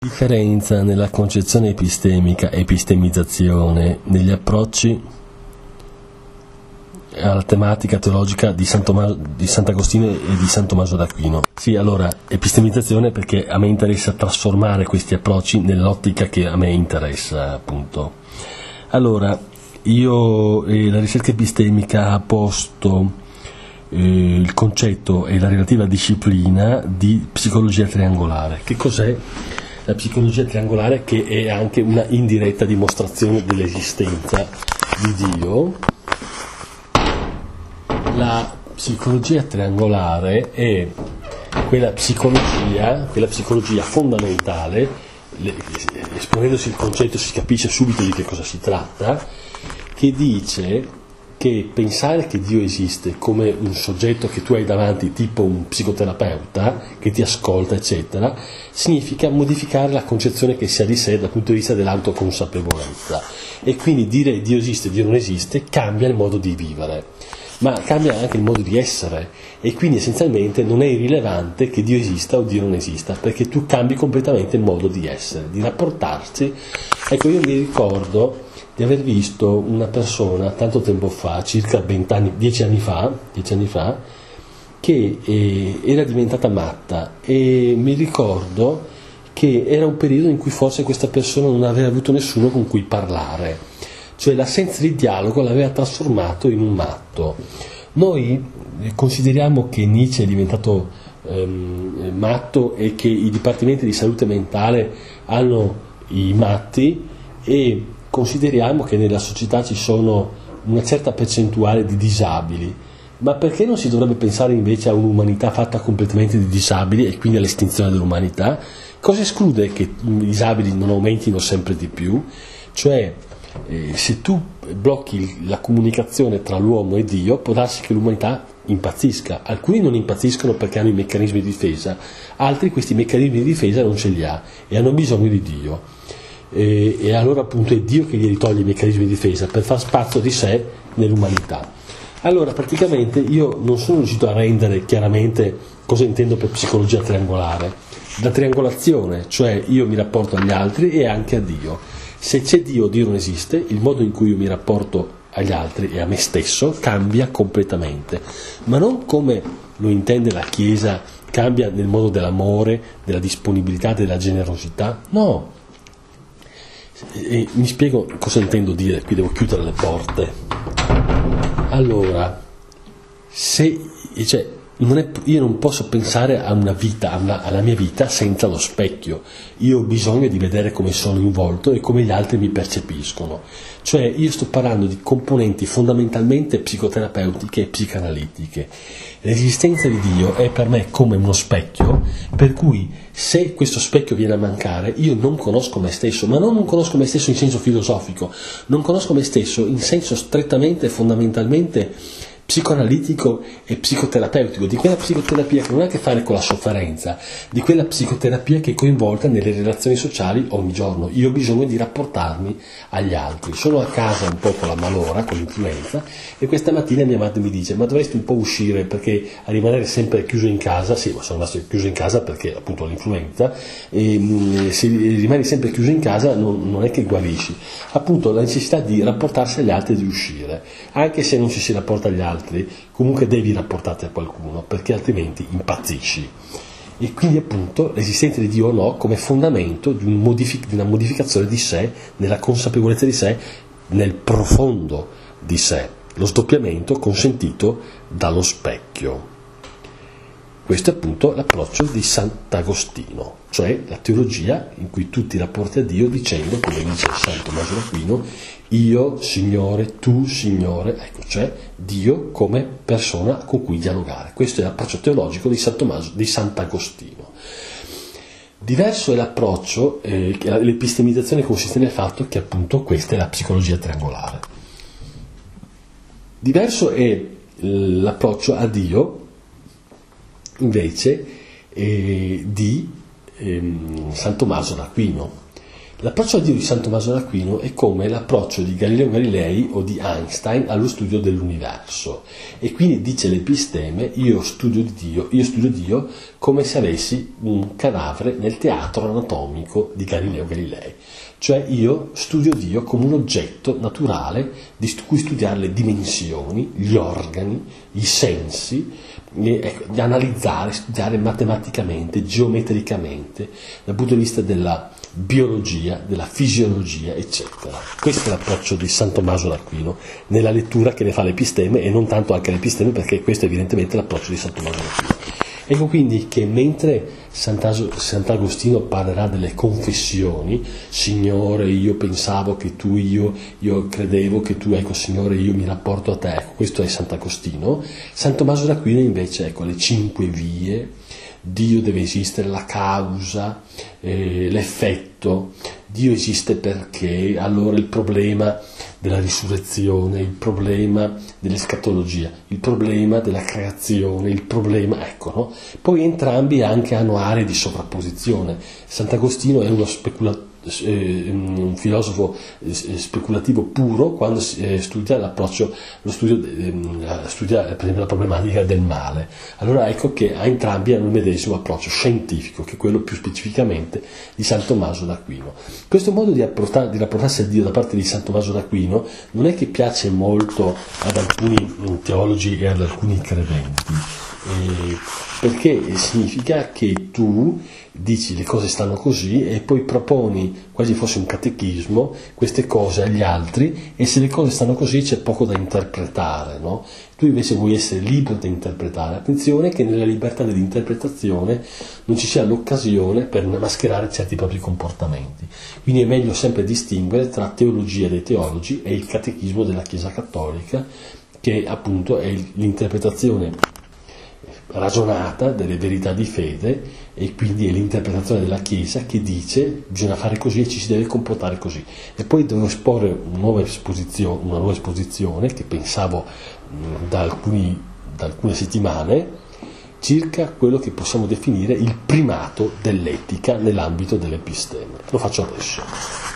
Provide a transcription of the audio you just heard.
Differenza nella concezione epistemica e epistemizzazione negli approcci alla tematica teologica di Sant'Agostino e di San Tommaso d'Aquino. Sì, allora, epistemizzazione perché a me interessa trasformare questi approcci nell'ottica che a me interessa, appunto. Allora, la ricerca epistemica ha posto il concetto e la relativa disciplina di psicologia triangolare. Che cos'è la psicologia triangolare? Che è anche una indiretta dimostrazione dell'esistenza di Dio. La psicologia triangolare è quella psicologia fondamentale, esponendosi il concetto si capisce subito di che cosa si tratta, che dice che pensare che Dio esiste come un soggetto che tu hai davanti, tipo un psicoterapeuta che ti ascolta, eccetera, significa modificare la concezione che si ha di sé dal punto di vista dell'autoconsapevolezza. E quindi dire Dio esiste, Dio non esiste, cambia il modo di vivere, ma cambia anche il modo di essere, e quindi essenzialmente non è irrilevante che Dio esista o Dio non esista, perché tu cambi completamente il modo di essere, di rapportarsi. Ecco, io mi ricordo di aver visto una persona tanto tempo fa, circa 10 anni fa, che era diventata matta, e mi ricordo che era un periodo in cui forse questa persona non aveva avuto nessuno con cui parlare, cioè l'assenza di dialogo l'aveva trasformato in un matto. Noi consideriamo che Nietzsche è diventato matto e che i dipartimenti di salute mentale hanno i matti, e consideriamo che nella società ci sono una certa percentuale di disabili, ma perché non si dovrebbe pensare invece a un'umanità fatta completamente di disabili e quindi all'estinzione dell'umanità? Cosa esclude che i disabili non aumentino sempre di più? Cioè, se tu blocchi la comunicazione tra l'uomo e Dio, può darsi che l'umanità impazzisca. Alcuni non impazziscono perché hanno i meccanismi di difesa, altri questi meccanismi di difesa non ce li ha e hanno bisogno di Dio. E allora appunto è Dio che gli toglie i meccanismi di difesa per far spazio di sé nell'umanità. Allora praticamente io non sono riuscito a rendere chiaramente cosa intendo per psicologia triangolare. La triangolazione, cioè io mi rapporto agli altri e anche a Dio. Se c'è Dio, Dio non esiste, il modo in cui io mi rapporto agli altri e a me stesso cambia completamente, ma non come lo intende la Chiesa, cambia nel modo dell'amore, della disponibilità, della generosità, no. E mi spiego cosa intendo dire, qui devo chiudere le porte. Allora, io non posso pensare a una vita, alla mia vita senza lo specchio. Io ho bisogno di vedere come sono in volto e come gli altri mi percepiscono. Cioè io sto parlando di componenti fondamentalmente psicoterapeutiche e psicanalitiche. L'esistenza di Dio è per me come uno specchio, per cui se questo specchio viene a mancare io non conosco me stesso, ma non conosco me stesso in senso filosofico, non conosco me stesso in senso strettamente e fondamentalmente psicoanalitico e psicoterapeutico, di quella psicoterapia che non ha a che fare con la sofferenza, di quella psicoterapia che è coinvolta nelle relazioni sociali ogni giorno. Io ho bisogno di rapportarmi agli altri. Sono a casa un po' con la malora, con l'influenza, e questa mattina mia madre mi dice: ma dovresti un po' uscire, perché a rimanere sempre chiuso in casa, sì, ma sono rimasto chiuso in casa perché appunto ho l'influenza, e se rimani sempre chiuso in casa non è che guarisci. Appunto la necessità di rapportarsi agli altri e di uscire, anche se non ci si rapporta agli altri, comunque devi rapportarti a qualcuno, perché altrimenti impazzisci. E quindi appunto l'esistenza di Dio o no come fondamento di una modificazione di sé, nella consapevolezza di sé, nel profondo di sé, lo sdoppiamento consentito dallo specchio. Questo è appunto l'approccio di Sant'Agostino, cioè la teologia in cui tu ti rapporti a Dio dicendo, come dice San Tommaso d'Aquino, io Signore, tu Signore, ecco, cioè Dio come persona con cui dialogare. Questo è l'approccio teologico di Sant'Agostino. Diverso è l'approccio, l'epistemizzazione consiste nel fatto che appunto questa è la psicologia triangolare. Diverso è l'approccio a Dio invece di San Tommaso d'Aquino. L'approccio a Dio di San Tommaso d'Aquino è come l'approccio di Galileo Galilei o di Einstein allo studio dell'universo, e quindi dice l'Episteme: io studio Dio come se avessi un cadavere nel teatro anatomico di Galileo Galilei. Cioè io studio Dio come un oggetto naturale di cui studiare le dimensioni, gli organi, i sensi, di analizzare, studiare matematicamente, geometricamente, dal punto di vista della biologia, della fisiologia, eccetera. Questo è l'approccio di San Tommaso d'Aquino nella lettura che ne fa l'Episteme, e non tanto anche l'Episteme, perché questo è evidentemente l'approccio di San Tommaso d'Aquino. Ecco quindi che mentre Sant'Agostino parlerà delle confessioni, Signore io pensavo che tu, io credevo che tu, ecco Signore io mi rapporto a te, ecco, questo è Sant'Agostino. San Tommaso d'Aquino invece, ecco, le 5 vie, Dio deve esistere, la causa, l'effetto, Dio esiste perché, allora il problema della risurrezione, il problema dell'escatologia, il problema della creazione, il problema, ecco, no? Poi entrambi anche hanno aree di sovrapposizione. Sant'Agostino è un filosofo speculativo puro quando studia studia per esempio la problematica del male. Allora ecco che entrambi hanno il medesimo approccio scientifico, che è quello più specificamente di San Tommaso d'Aquino. Questo modo di rapportarsi a Dio da parte di San Tommaso d'Aquino non è che piace molto ad alcuni teologi e ad alcuni credenti, perché significa che tu dici le cose stanno così e poi proponi quasi fosse un catechismo queste cose agli altri, e se le cose stanno così c'è poco da interpretare, no? Tu invece vuoi essere libero da interpretare. Attenzione che nella libertà dell'interpretazione non ci sia l'occasione per mascherare certi propri comportamenti, quindi è meglio sempre distinguere tra teologia dei teologi e il catechismo della Chiesa Cattolica, che appunto è l'interpretazione ragionata delle verità di fede, e quindi è l'interpretazione della Chiesa che dice bisogna fare così e ci si deve comportare così. E poi devo esporre una nuova esposizione che pensavo da alcune settimane, circa quello che possiamo definire il primato dell'etica nell'ambito dell'Episteme. Lo faccio adesso.